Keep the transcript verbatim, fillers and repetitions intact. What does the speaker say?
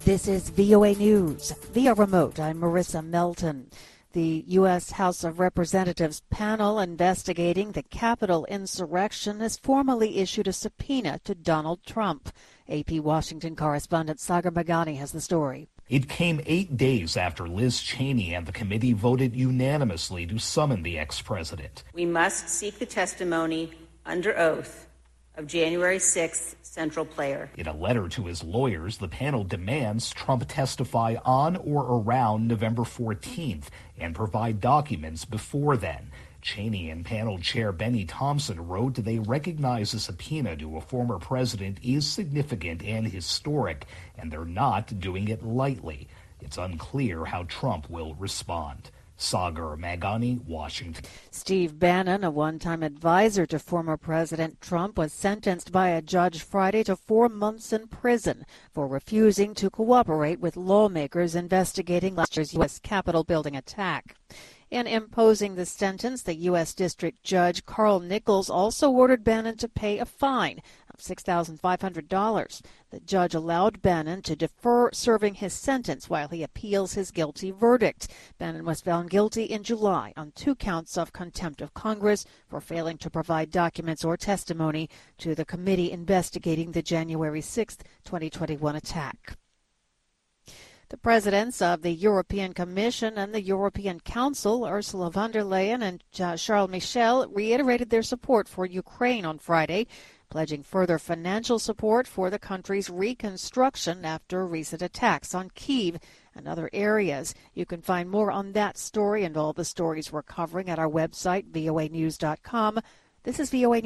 This is V O A News. Via remote, I'm Marissa Melton. The U S House of Representatives panel investigating the Capitol insurrection has formally issued a subpoena to Donald Trump. A P Washington correspondent Sagar Meghani has the story. It came eight days after Liz Cheney and the committee voted unanimously to summon the ex-president. We must seek the testimony under oath of January sixth central player. In a letter to his lawyers, the panel demands Trump testify on or around November fourteenth and provide documents before then. Cheney and panel chair Benny Thompson wrote they recognize a subpoena to a former president is significant and historic, and they're not doing it lightly. It's unclear how Trump will respond. Sagar Meghani, Washington. Steve Bannon, a one-time advisor to former President Trump, was sentenced by a judge Friday to four months in prison for refusing to cooperate with lawmakers investigating last year's U S Capitol building attack. In imposing the sentence, the U S District Judge Carl Nichols also ordered Bannon to pay a fine of six thousand five hundred dollars. The judge allowed Bannon to defer serving his sentence while he appeals his guilty verdict. Bannon was found guilty in July on two counts of contempt of Congress for failing to provide documents or testimony to the committee investigating the January sixth, twenty twenty-one attack. The presidents of the European Commission and the European Council, Ursula von der Leyen and Charles Michel, reiterated their support for Ukraine on Friday, pledging further financial support for the country's reconstruction after recent attacks on Kyiv and other areas. You can find more on that story and all the stories we're covering at our website, V O A news dot com. This is V O A News.